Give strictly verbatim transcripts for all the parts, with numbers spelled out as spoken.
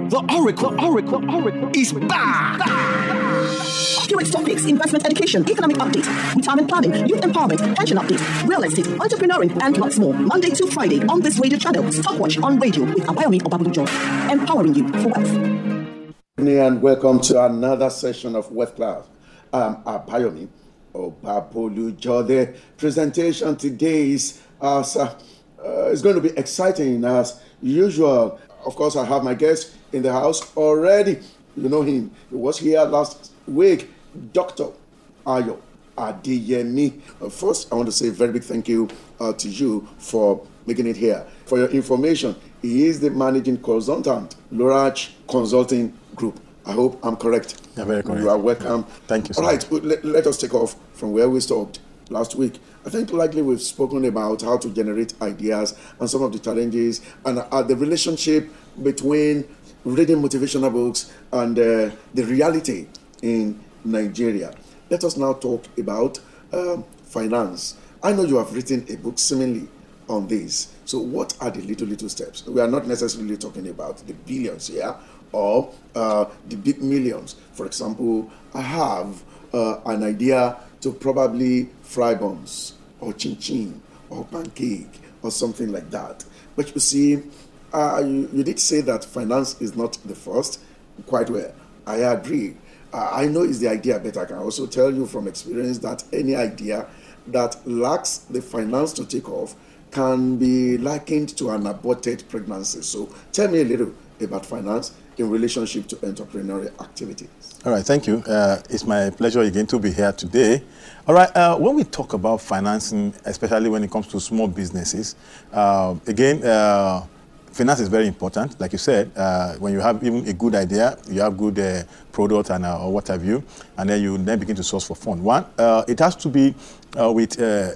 The Oracle, the Oracle, the Oracle is back! Accurate topics, investment education, economic update, retirement planning, youth empowerment, pension update, real estate, entrepreneuring, and lots more. Monday to Friday on this radio channel. Stopwatch on radio with Abayomi Obabulujo, empowering you for wealth. And welcome to another session of Wealth Class. I'm Abayomi Obabulujo. The presentation today is uh, uh, is going to be exciting as usual. Of course, I have my guest in the house already. You know him. He was here last week, Doctor Ayo Adeyemi. Uh, first, I want to say a very big thank you uh, to you for making it here. For your information, he is the managing consultant, Lorach Consulting Group. I hope I'm correct. You're very correct. You are welcome. Thank you, sir. All right, let, let us take off from where we stopped last week. I think likely we've spoken about how to generate ideas and some of the challenges and uh, the relationship between reading motivational books and uh, the reality in Nigeria. Let us now talk about um, finance. I know you have written a book seemingly on this. So what are the little, little steps? We are not necessarily talking about the billions here or uh, the big millions. For example, I have uh, an idea to probably fry buns or chin-chin or pancake or something like that. But you see, uh, you, you did say that finance is not the first. Quite well. I agree. Uh, I know it's the idea, but I can also tell you from experience that any idea that lacks the finance to take off can be likened to an aborted pregnancy. So tell me a little about finance in relationship to entrepreneurial activities. All right, thank you. Uh, it's my pleasure again to be here today. All right, uh, when we talk about financing, especially when it comes to small businesses, uh, again, uh, finance is very important. Like you said, uh, when you have even a good idea, you have good uh, product and uh, or what have you, and then you then begin to source for fund. One, uh, it has to be uh, with, uh,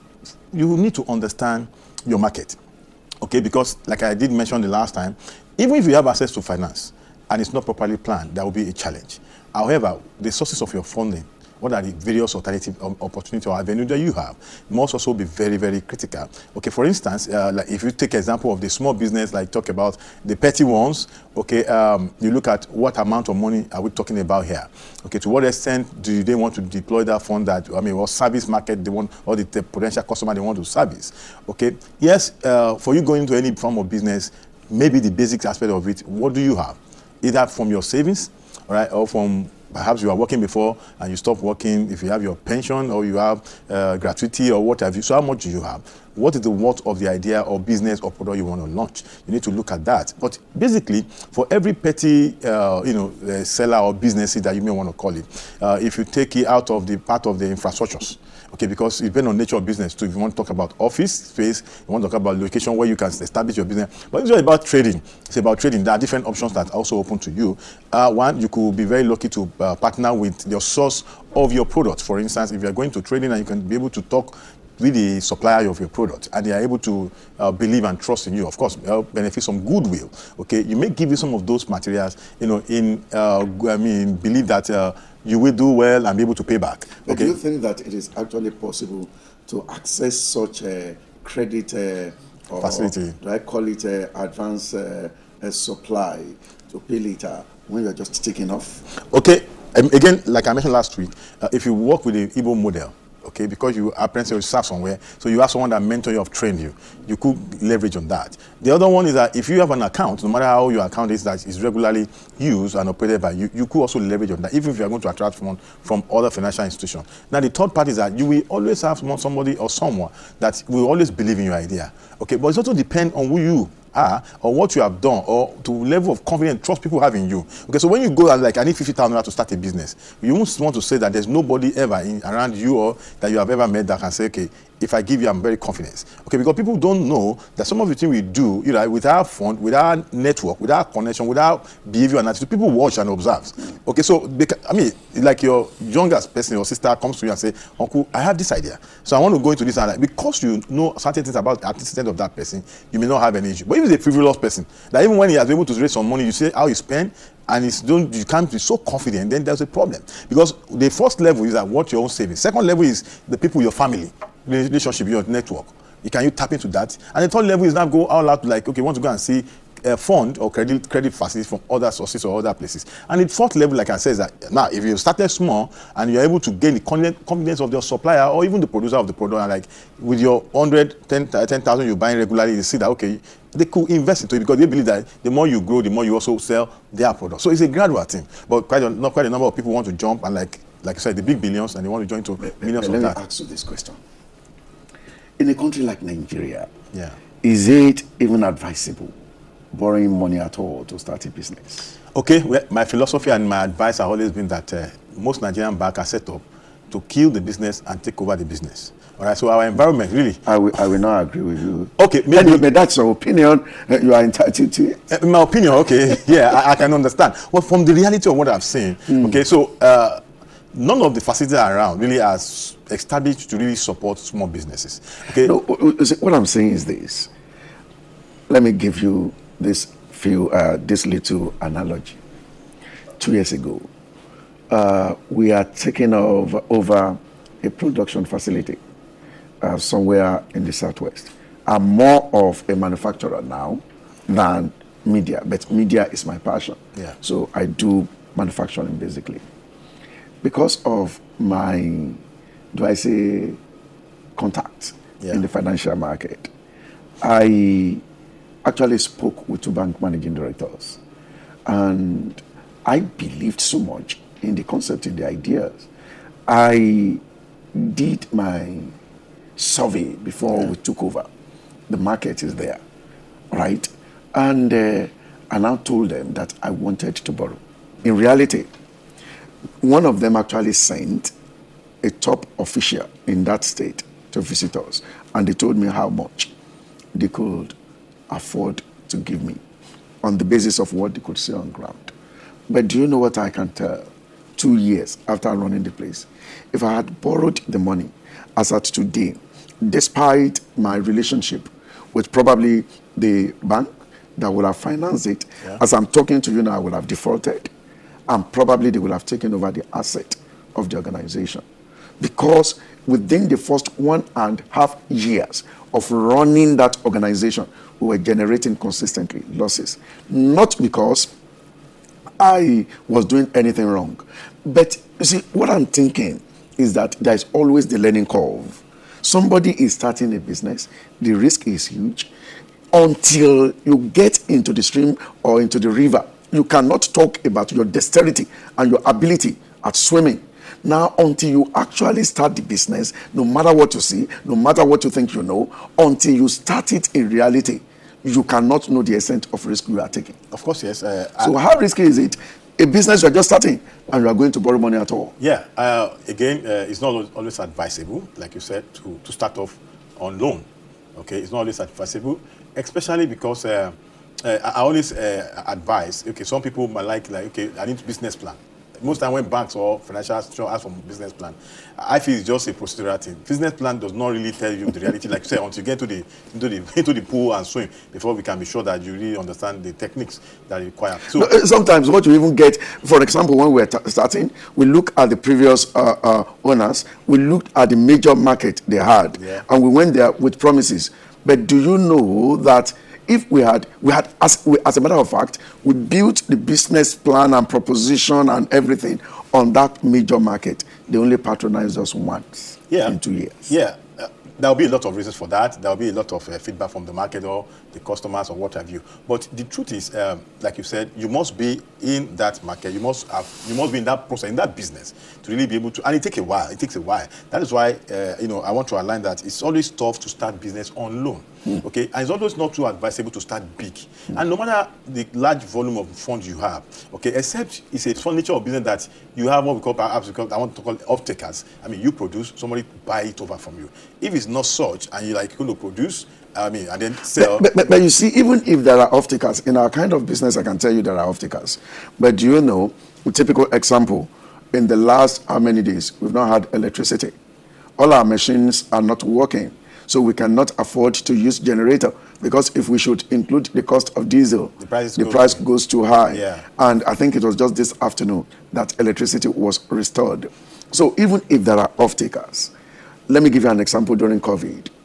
you need to understand your market, okay? Because like I did mention the last time, even if you have access to finance and it's not properly planned, that will be a challenge. However, the sources of your funding, what are the various alternative um, opportunities or avenues that you have, must also be very, very critical. Okay, for instance, uh, like if you take example of the small business, like talk about the petty ones, okay, um, you look at what amount of money are we talking about here? Okay, to what extent do they want to deploy that fund that, I mean, what service market they want, or the, the potential customer they want to service? Okay, yes, uh, for you going into any form of business, maybe the basic aspect of it, what do you have? Either from your savings, all right, or from perhaps you are working before and you stop working, if you have your pension or you have uh, gratuity or what have you. So how much do you have? What is the worth of the idea or business or product you want to launch? You need to look at that. But basically, for every petty, uh, you know, uh, seller or business that you may want to call it, uh, if you take it out of the part of the infrastructures, okay, because it depends on nature of business too. If you want to talk about office space, you want to talk about location where you can establish your business. But it's not about trading. It's about trading. There are different options that are also open to you. Uh, one, you could be very lucky to uh, partner with your source of your product. For instance, if you're going to trading and you can be able to talk with the supplier of your product and they are able to uh, believe and trust in you, of course, uh, benefit some goodwill. Okay, you may give you some of those materials, you know, in, uh, I mean, believe that uh, you will do well and be able to pay back. But okay? do you think that it is actually possible to access such a credit uh, or, facility? Do I call it uh, advance uh, a supply to pay later when you're just taking off? Okay, um, again, like I mentioned last week, uh, if you work with the Igbo model, okay, because you apprentice, you serve somewhere, so you have someone that mentor you, have trained you, you could leverage on that. The other one is that if you have an account, no matter how your account is that is regularly used and operated by you, you could also leverage on that, even if you are going to attract funds from other financial institutions. Now, the third part is that you will always have somebody or someone that will always believe in your idea, okay, but it also depends on who you are or what you have done or to level of confidence and trust people have in you. Okay, so when you go and like, I need fifty thousand dollars to start a business, you won't want to say that there's nobody ever in, around you or that you have ever met that can say, okay, if I give you, I'm very confident. Okay, because people don't know that some of the things we do, you know, with our fund, with our network, with our connection, with our behavior and attitude, people watch and observe. Okay, so, I mean, like your youngest person, your sister comes to you and say, Uncle, I have this idea. So I want to go into this and that. Because you know certain things about the antecedent of that person, you may not have any issue. But if it's a frivolous person, that even when he has been able to raise some money, you say how you spend, and it's don't you can't be so confident, then there's a problem. Because the first level is that what your own savings. Second level is the people, your family, relationship, your network. You can you tap into that. And the third level is now go all out like, okay, want to go and see uh, fund or credit credit facilities from other sources or other places. And the fourth level, like I said, is that now if you started small and you're able to gain the confidence of your supplier or even the producer of the product, and like with your one hundred, ten thousand you're buying regularly, you see that, okay, they could invest into it because they believe that the more you grow, the more you also sell their product. So it's a gradual thing. But quite a, not quite a number of people want to jump and like, like I said, the big billions, and they want to join to but, millions but of let that. me ask you this question. In a country like Nigeria, Yeah. is it even advisable borrowing money at all to start a business? Okay, well, my philosophy and my advice have always been that uh, most Nigerian banks are set up to kill the business and take over the business. All right, so our environment really. I will, I will not agree with you. Okay, maybe. Anyway, but that's your opinion. Uh, you are entitled to it. Uh, my opinion, okay, yeah, I, I can understand. Well, from the reality of what I've seen, mm. okay, so uh, none of the facilities around really are established to really support small businesses. Okay. No, what I'm saying is this. Let me give you this few, uh, this little analogy. Two years ago, uh, we are taking over, over a production facility uh, somewhere in the southwest. I'm more of a manufacturer now than media, but media is my passion. Yeah. So I do manufacturing basically. Because of my, do I say, contacts yeah. in the financial market, I actually spoke with two bank managing directors. And I believed so much in the concept, in the ideas. I did my survey before yeah. we took over. The market is there, right? And uh, I now told them that I wanted to borrow. In reality, one of them actually sent a top official in that state to visit us, and they told me how much they could afford to give me on the basis of what they could see on ground. But do you know what I can tell? Two years after running the place, if I had borrowed the money as at today, despite my relationship with probably the bank that would have financed it, yeah. as I'm talking to you now, I would have defaulted, and probably they will have taken over the asset of the organization. Because within the first one and a half years of running that organization, we were generating consistently losses. Not because I was doing anything wrong. But you see, what I'm thinking is that there is always the learning curve. Somebody is starting a business, the risk is huge. Until you get into the stream or into the river, you cannot talk about your dexterity and your ability at swimming. Now, until you actually start the business, no matter what you see, no matter what you think you know, until you start it in reality, you cannot know the extent of risk you are taking. Of course, yes. Uh, so how risky is it? A business you are just starting and you are going to borrow money at all? Yeah. Uh, again, uh, it's not always advisable, like you said, to, to start off on loan. Okay, it's not always advisable, especially because uh, uh, I always uh, advise, okay, some people might like, like, okay, I need a business plan. Most time when banks or financial institutions ask for a business plan, I feel it's just a procedural thing. Business plan does not really tell you the reality, like you said, until you get to the, into the into the pool and swim, before we can be sure that you really understand the techniques that you require. So no, sometimes what you even get, for example, when we're starting, we look at the previous uh, uh, owners, we looked at the major market they had, yeah. and we went there with promises. But do you know that if we had, we had, as, we, as a matter of fact, we built the business plan and proposition and everything on that major market. They only patronized us once yeah. in two years. Yeah, uh, there will be a lot of reasons for that. There will be a lot of uh, feedback from the market or the customers or what have you. But the truth is, um, like you said, you must be in that market. You must have, you must be in that process, in that business, to really be able to. And it takes a while. It takes a while. That is why, uh, you know, I want to align that it's always tough to start business on loan. Mm. Okay, and it's always not too advisable to start big. Mm. And no matter the large volume of funds you have, okay, except it's a furniture of business that you have what we call, perhaps because I want to call it off-takers. I mean, you produce, somebody buy it over from you. If it's not such, and you're like going to produce, I mean, and then sell. But, but, but you see, even if there are off-takers, in our kind of business, I can tell you there are off-takers. But do you know, a typical example, in the last how many days, we've not had electricity. All our machines are not working. So we cannot afford to use generator, because if we should include the cost of diesel, the price, the goes, price goes too high. Yeah. And I think it was just this afternoon that electricity was restored. So even if there are off-takers, let me give you an example during COVID. Yeah.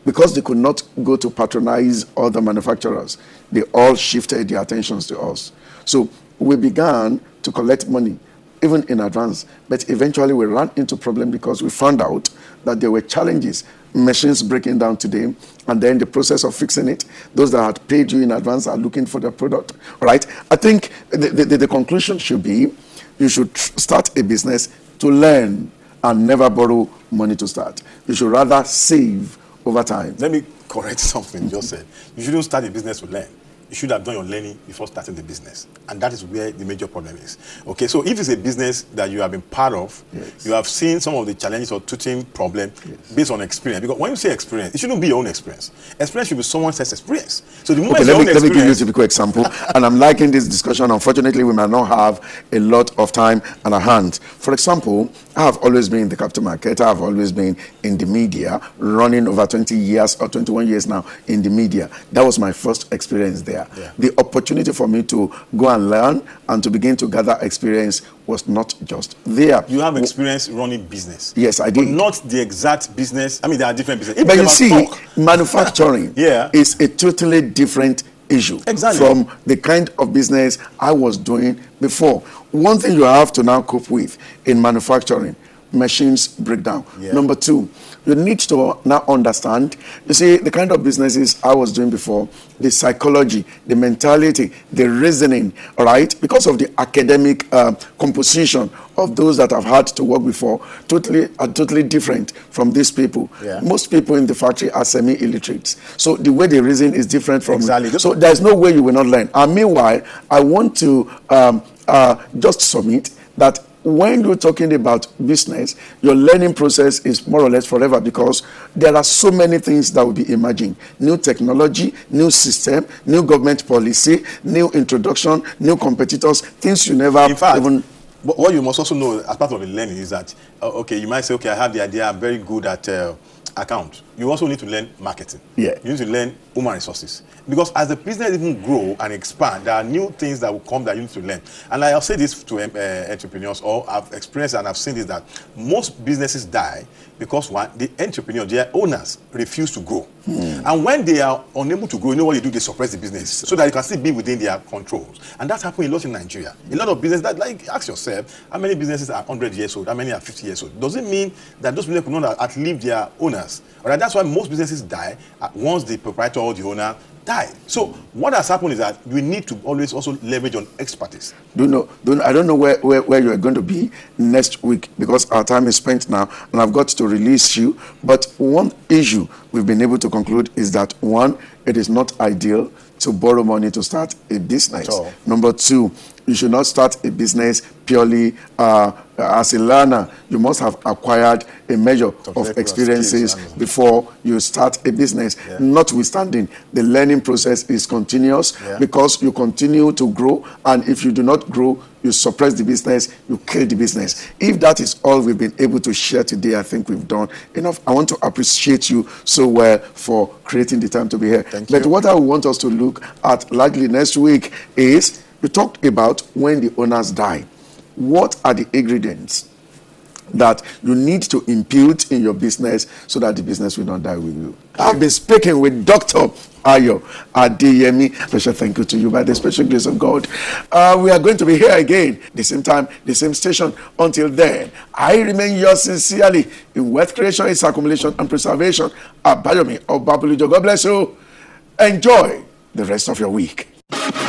because they could not go to patronize other manufacturers, they all shifted their attentions to us. So we began to collect money, even in advance. But eventually we ran into problem because we found out that there were challenges, machines breaking down today, and then the process of fixing it. Those that had paid you in advance are looking for the product, right? I think the, the, the conclusion should be, you should start a business to learn and never borrow money to start. You should rather save over time. Let me correct something you just said. You shouldn't start a business to learn. You should have done your learning before starting the business. And that is where the major problem is. Okay, so if it's a business that you have been part of, yes. you have seen some of the challenges or teaching problem yes. based on experience. Because when you say experience, it shouldn't be your own experience. Experience should be someone else's experience. So the moment okay, let, me, let me give you a typical experience... example. And I'm liking this discussion. Unfortunately, we might not have a lot of time and a hand. For example, I have always been in the capital market. I have always been in the media, running over twenty years or twenty-one years now in the media. That was my first experience there. Yeah. The opportunity for me to go and learn and to begin to gather experience was not just there. You have experience running business. Yes, I did. But not the exact business. I mean, there are different businesses. But you see, talk. manufacturing yeah. is a totally different issue exactly. from the kind of business I was doing before. One thing you have to now cope with in manufacturing, machines break down. Yeah. Number two, you need to now understand, you see, the kind of businesses I was doing before, the psychology, the mentality, the reasoning, all right, because of the academic uh, composition of those that have had to work before, totally are totally different from these people. Yeah. Most people in the factory are semi-illiterates. So the way they reason is different from... Exactly. So there's no way you will not learn. And meanwhile, I want to um, uh, just submit that when you're talking about business, your learning process is more or less forever, because there are so many things that will be emerging. New technology, new system, new government policy, new introduction, new competitors, things you never in fact, even... What you must also know as part of the learning is that, uh, okay, you might say, okay, I have the idea, I'm very good at uh, account. You also need to learn marketing. Yeah. You need to learn human resources. Because as the business even grow and expand, there are new things that will come that you need to learn. And I'll say this to uh, entrepreneurs, or I've experienced and I've seen this, that most businesses die because one, the entrepreneur, their owners refuse to grow. Hmm. And when they are unable to grow, you know what they do? They suppress the business so that it can still be within their controls. And that's happening a lot in Nigeria. A lot of businesses, that, like, ask yourself, how many businesses are one hundred years old? How many are fifty years old? Does it mean that those businesses could not outlive their owners? All right, that's why most businesses die once the proprietor or the owner die. So what has happened is that we need to always also leverage on expertise. Do know, do know, I don't know where, where, where you are going to be next week, because our time is spent now and I've got to release you. But one issue we've been able to conclude is that, one, it is not ideal to borrow money to start a business. Number two, you should not start a business purely uh, as a learner. You must have acquired a measure of experiences before you start a business. Yeah. Notwithstanding, the learning process is continuous, yeah. because you continue to grow, and if you do not grow, you suppress the business, you kill the business. If that is all we've been able to share today, I think we've done enough. I want to appreciate you so well for creating the time to be here. Thank but you. What I want us to look at largely next week is, we talked about when the owners die. What are the ingredients that you need to impute in your business so that the business will not die with you? I've been speaking with Doctor Ayo Adeyemi. Special thank you to you by the special grace of God. Uh, we are going to be here again, the same time, the same station. Until then, I remain yours sincerely in wealth creation, its accumulation and preservation. Abayomi Obabulujo. God bless you. Enjoy the rest of your week.